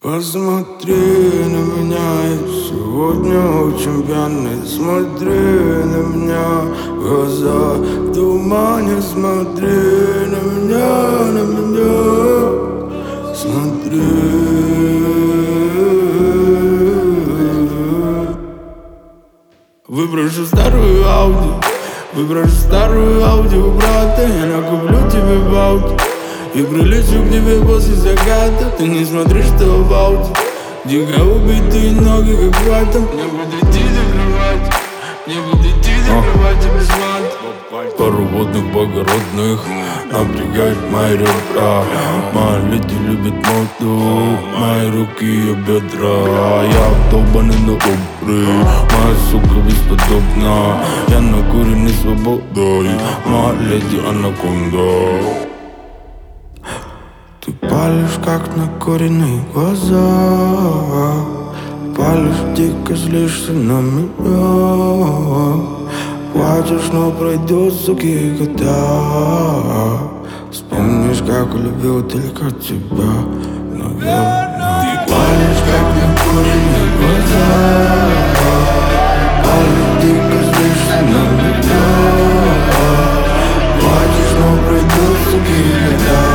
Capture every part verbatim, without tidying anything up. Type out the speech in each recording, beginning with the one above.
Посмотри на меня, я сегодня очень пьяный. Смотри на меня, глаза в тумане. Смотри на меня, на меня. Смотри. Выброшу старую Ауди, выброшу старую Ауди у брата. Я накуплю тебе баунти и прилечу к тебе после заката. Ты не смотри, что в ауте дико убитые ноги, как ватом. Не буду идти до кровати, не буду идти до кровати без мат. Пару водных благородных напрягает мои ребра. Моя леди любит моду, мои руки и бедра. Я долбанный, но добрый, моя сука бесподобна. Я накуренный свободой, моя леди анаконда. Ты палишь, как накуренные глаза, палишь, дико злишься на меня. Плачешь, но пройдут сухие года. Вспомнишь, как любил только тебя, наверное. Ты палишь, как накуренные глаза, палишь, дико злишься на меня. Плачешь, но пройдут сухие года.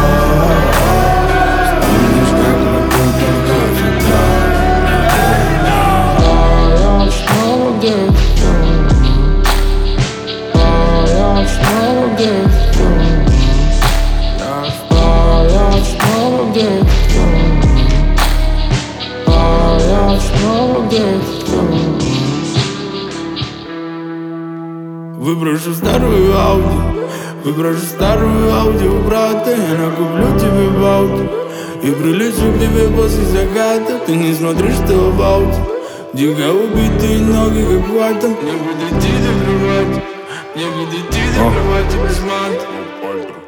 Выброшу старую Ауди, выброшу старую Ауди у брата. Я накуплю тебе баунти и прилечу к тебе после заката. Ты не смотри, что в ауте дико убитые ноги, как ватом. Не буду идти до кровати, не буду идти до кровати без мат.